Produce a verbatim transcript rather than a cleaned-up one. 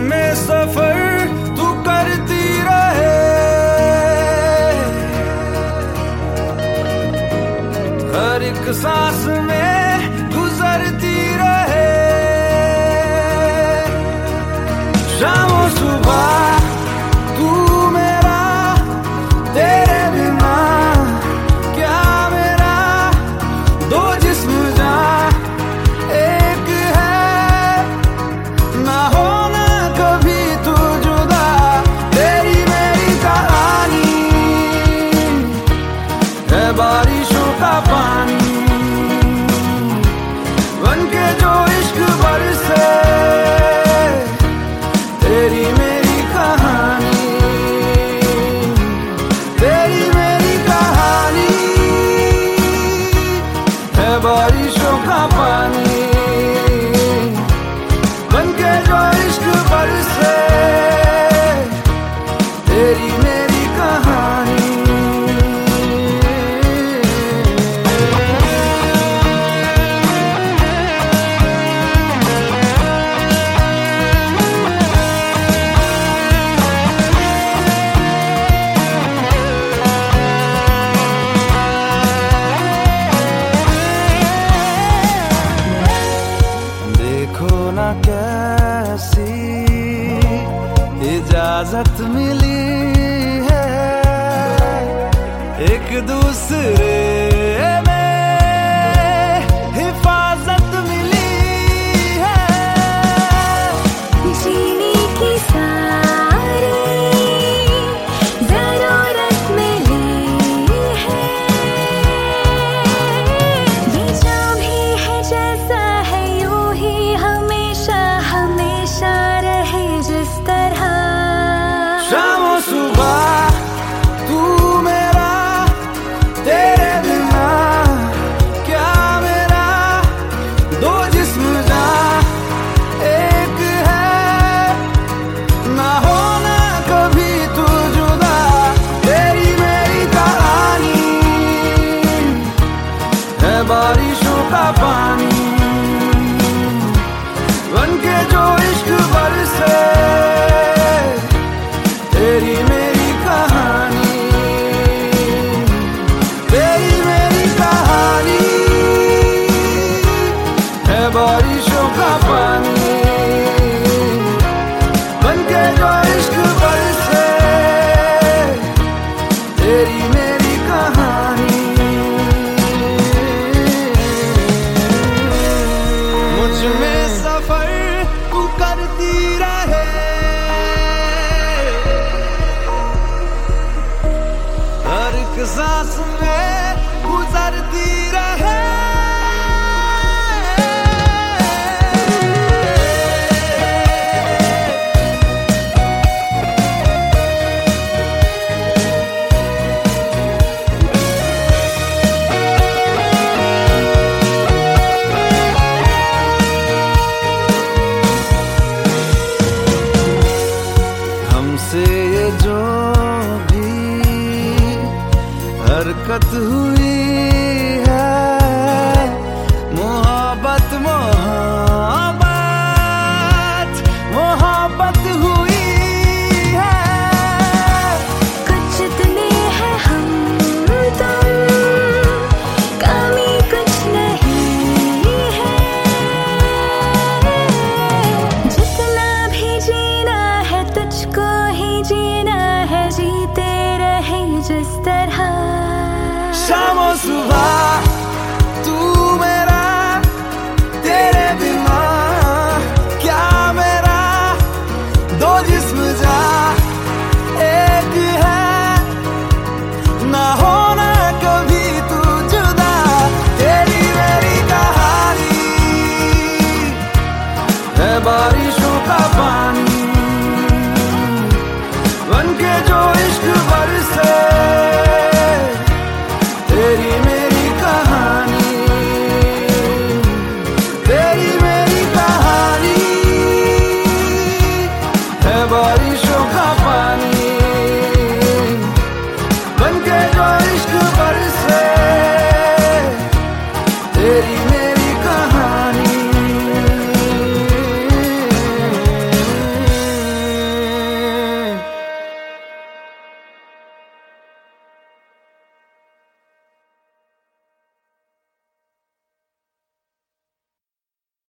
में सफर तू करती रहे, हर एक सांस में गुजरती रहे। शामों सुबह तू मेरा, तेरे बिना क्या मेरा, दो जिस्म जान एक है, ना होना कभी तू जुदा। तेरी मेरी कहानी है बारिशों का पानी, बनके जो इश्क बरसे। तेरी मेरी कहानी, तेरी मेरी कहानी है बारिशों का पानी, बनके जो इश्क बरसे। तेरी मेरी कहानी। देखो ना कैसी इजाजत मिली है, एक दूसरे में हिफाजत मिली है। जीने की सारी जरूरत मिली है, ये जो भी है जैसा है यूं ही हमेशा हमेशा रहे जिस तरह। शामों सुबह तू मेरा, तेरे बिना क्या मेरा, दो जिस्म जान एक है, ना होना कभी तू जुदा। तेरी मेरी कहानी है बारिशों का पानी, बनके जो इश्क बरसे। तेरी मेरी